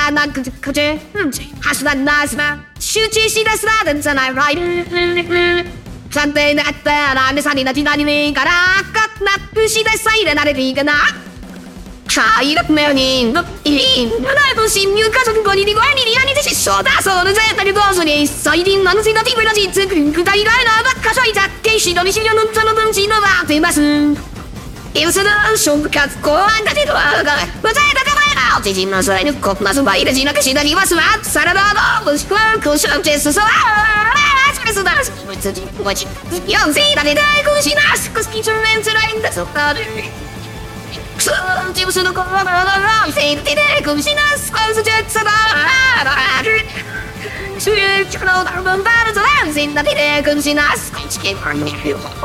なくて橋だなすな集中しだすなでんじゃないライブ暫定だったらねさになじなにねえからかなくしださいでなれていいかな快楽なようにいいなら侵入家族5人に5人にやにて失笑だそうで絶対にどうすり最近のせいだティブラジーツ具体がなばっかしょいざってしどにしよのんとの分子のばってます要する食活公安が出るわがわざいだから自身のそれにこっなすばいでじなくしだにはすまサラダのもしくはこうしゃんてすそわスペスだすむつじもち4世だねだいくしなすくすきちゅんめんつらいんだそかるくすんちぶすのこわがらいせいてでくしなすこすじゅつだすゆちくのだるぶんばるぞらんせんだてでくしなすこちけまんに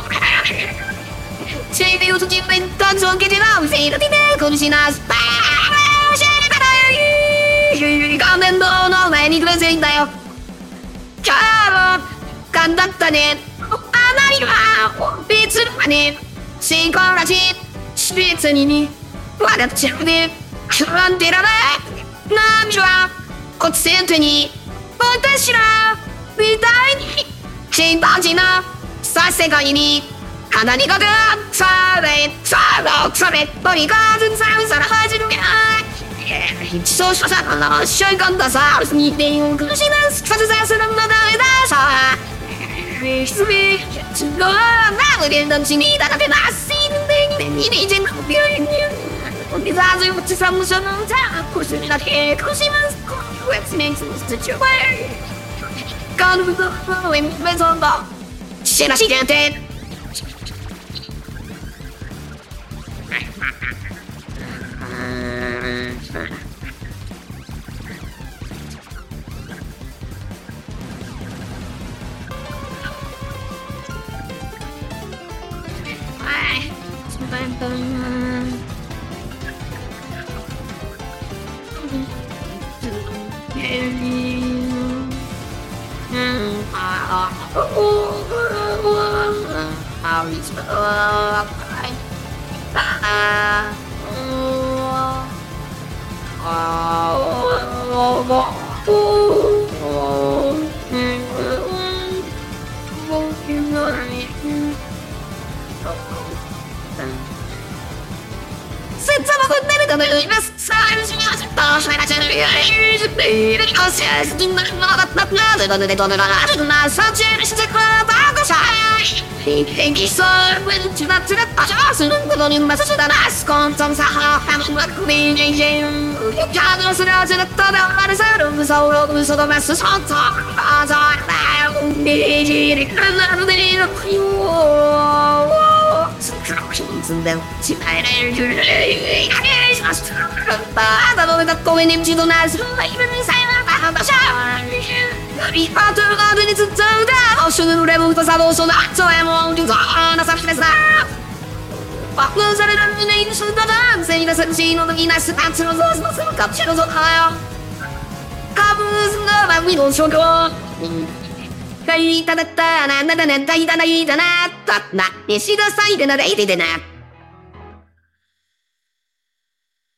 谁没有曾经被当成给电脑谁的地点可能是那是吧谁的大鱼刚能都の前にくれんだよ今日も頑張ったねあなには別のね成功らしい別に笑っちゃうね不安定だね涙は骨折に私らみたいに心配しなさ世界に鼻にかけされされとにかくさらさら始めそうしさのしょいかんださにてんくしなすささするのだめださすべすごいなれのちにだけなすんでににじんこびよにおみざずうちさむしょのざこしなてこしますこうやつめんすつちゅわかぬぶとえめそんだしらしけていただったななだなだいだないだなたなにしださいでなでいでな